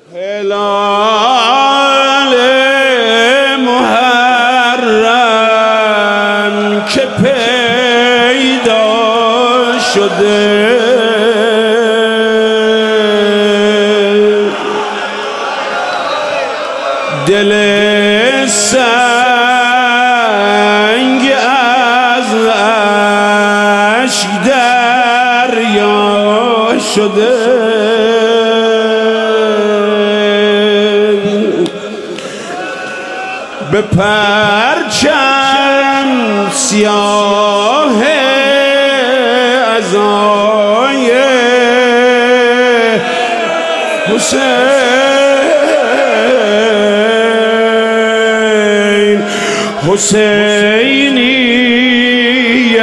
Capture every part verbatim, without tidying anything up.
هلال محرم که پیدا شده دل سنگ از اشک دریا شده به پرچم سیاه عزای حسین حسینی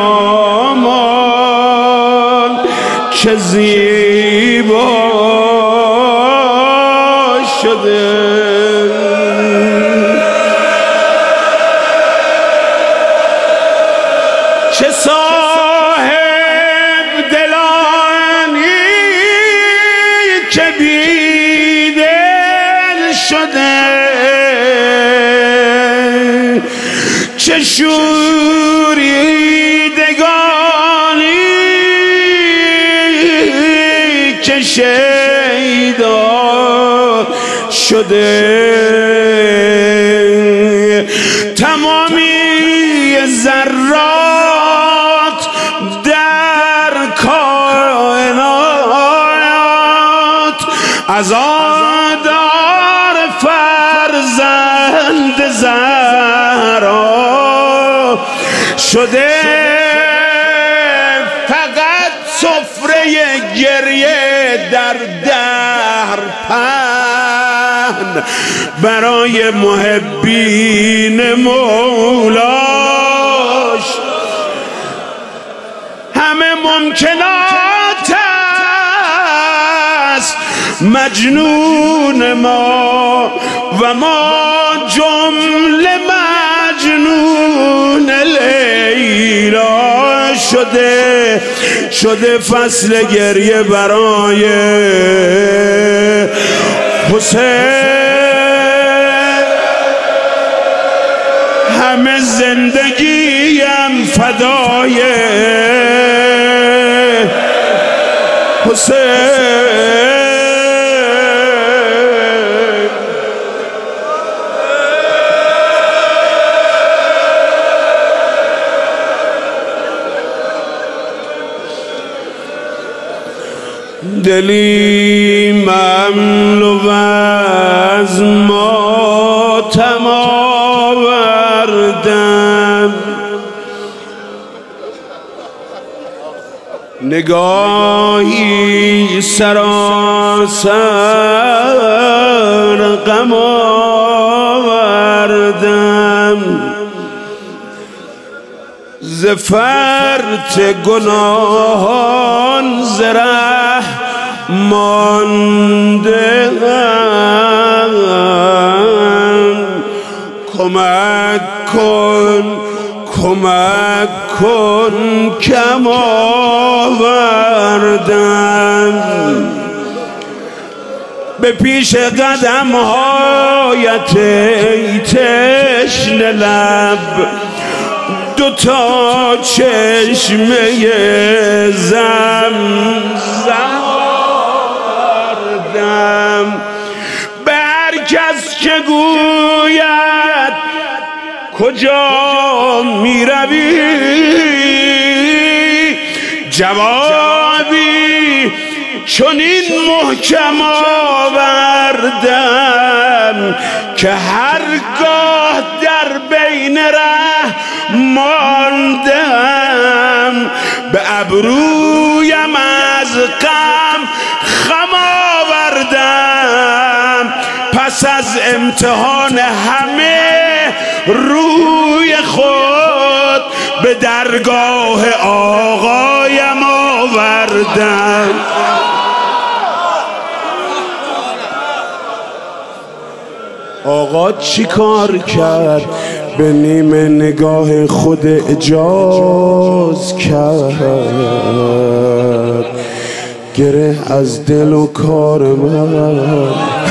هامان که زیبا شده چه صاحب دلانی که بیدل شده چه شوریدگانی که شیدا شده تمامی ذرات در کائنات عزادار فرزند زهرا شده فقط سفره گریه در دهر پهن برای محبین مولاش همه ممکنات است مجنون ما و ما جمله مجنون لیلا شده شده فصل گریه برای حسین همه زندگیم فدای حسین دلی مملو از ماتم آوردم نگاهی سراسر غم آوردم ز فرط گناهان ز ره مانده ام کمک کن کمک کن کم آوردم به پیش قدم هایت ای تشنه لب دو تا چشمه زمزم آوردم به هر کس که گوید کجا می روی جوابی چنین محکم آوردم که هرگاه در بین ره ماندم به ابرویم از غم خم آوردم پس از امتحان همه روی خود به درگاه آقایم آوردم آقا چی کار کرد به نیمه نگاه خود اجاز کرد گره از دل و کار من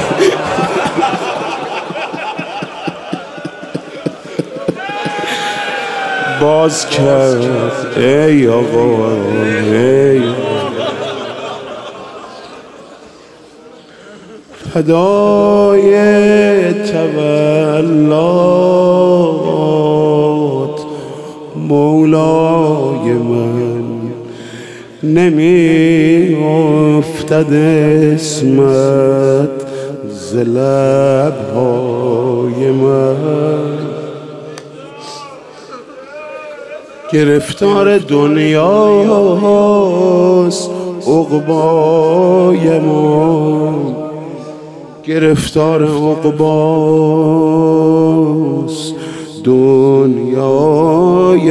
باز کرد. ای آقا ای فدای تولات مولای من، نمی افتد اسمت ز لبهای من. گرفتار دنیاست عقبای ما، گرفتار عقباست دنیای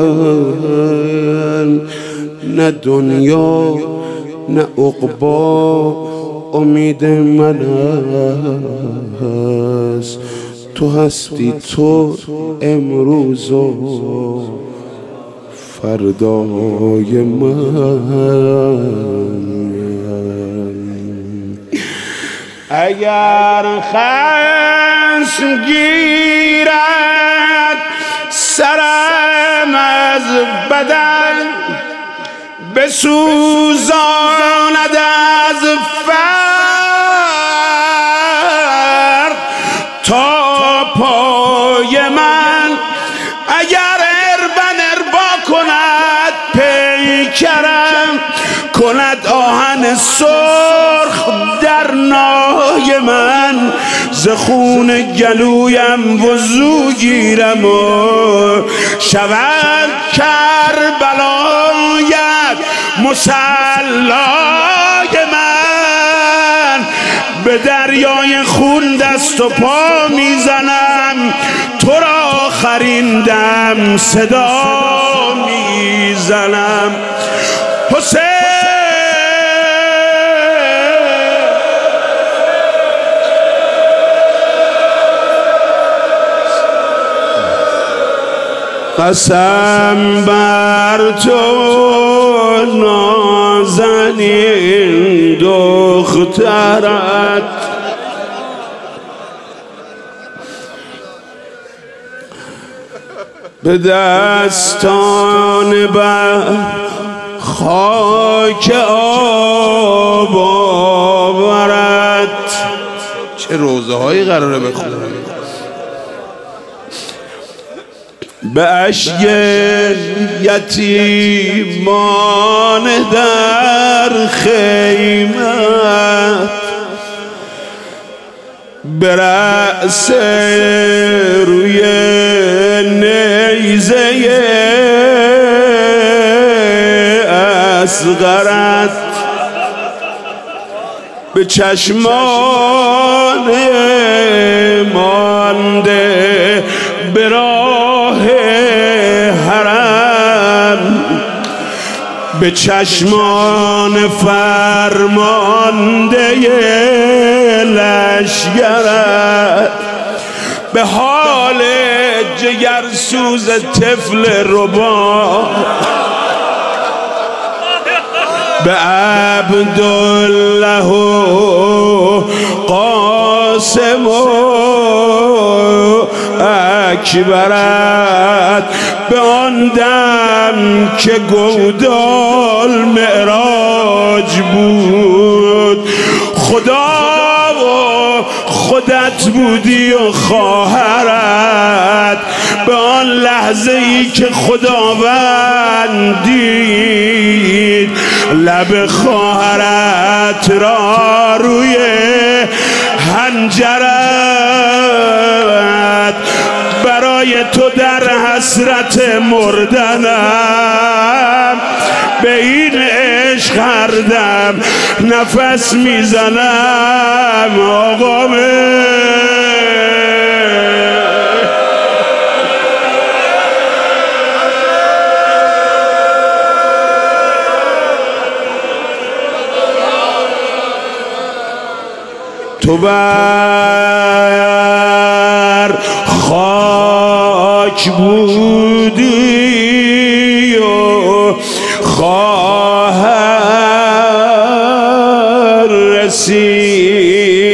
من. نه دنیا نه عقبا امید من است، تو هستی تو امروز و فردای من. اگر خشم گیرد سرم از بدن، بسوزاند از فرق تا پای من. اگر اربن اربا کند پیکرم، کند آهن سرخ در نای من، ز خون گلویم وضو گیرم و شود کربلایت مصلای من. به دریای خون دست و پا میزنم، تو را آخرین دم صدا میزنم. حسین قسم بر تو نازنین دخترت، به دستان بر خاک آب آورد. چه روزه هایی قراره بخونم. به اشک یتیمان در خیمت، به رأس روی نیزه اصغرت، به چشمان مانده به راه حرم، به چشمان فرمانده لشگرت، به حال جگرسوز طفل ربا، به عبدالله و قاسم و اکبرت، به آن دم که گودال معراج بود. خدا و خودت بودی و خواهرت، به آن لحظه ای که خداوند دید لب خواهرت را روی حنجرت، برای تو در حسرت مردنم به این عشق هر دم نفس میزنم. آقا تو بر خاک بودی و خواهر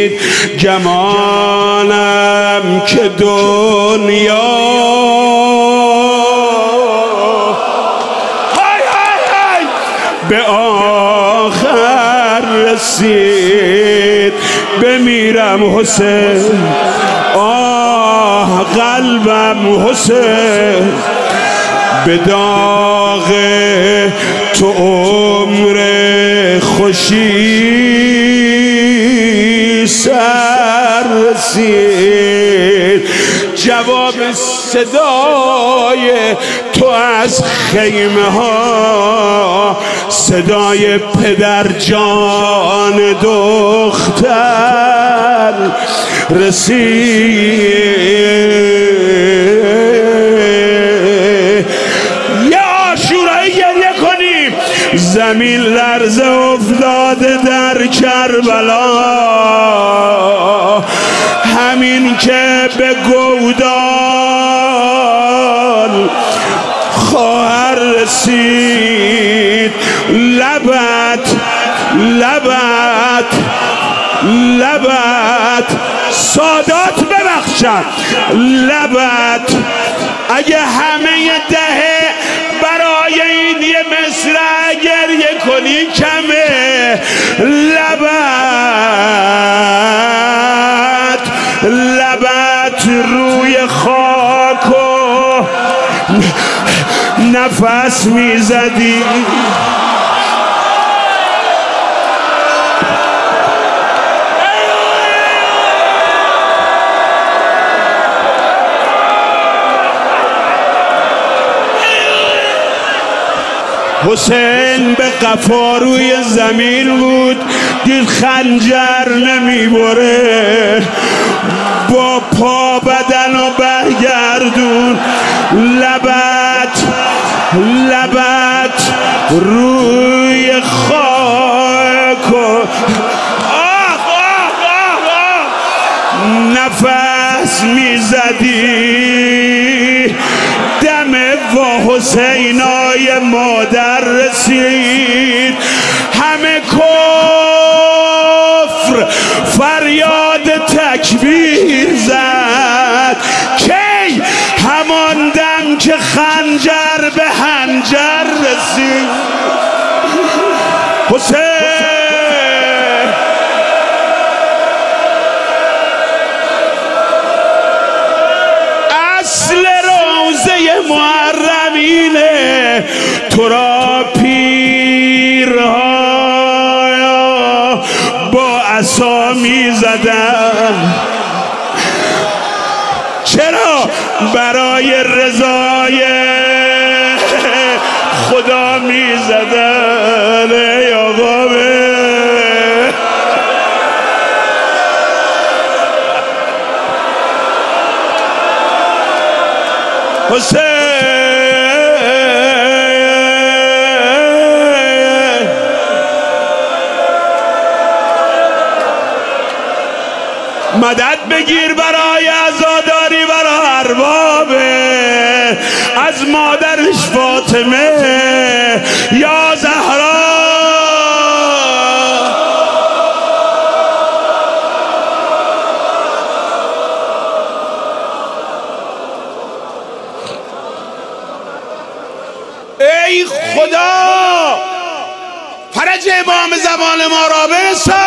رسید گمانم که دنیا های های های به آخر رسید. بمیرم حسین، آه قلبم حسین، به داغ تو عمر خوشی سر رسید. جواب صدای تو از خیمه ها، صدای پدر جان دختر رسید. یه عاشورایی گریه کنیم. زمین لرزه افتاده در کربلا، همین که به گودال خواهر رسید. لبت لبت لبت سادات ببخشد، لبت اگه همه دهه برای این یه مصرع گریه کنی کمه. لبت لبت روی خاک و نفس میزدی. حسین به قفا روی زمین بود، دید خنجر نمیبره، با پا بدن و برگردون. لبت لبت روی خاک و آه آه آه آه نفس میزدی. دم و حسینای مادر رسید. همه کفر فریاد تکبیر زد. کی؟ همان دم که خنجر به حنجر رسید. حسین اصل محرمینه، تو را پیرها با عصا میزدن. چرا؟ برای رضای خدا میزدن. ای آقا حسین مدد بگیر برای عزاداری برای اربابه، از مادرش فاطمه یا زهرا. ای خدا فرج امام زمان ما را برسان.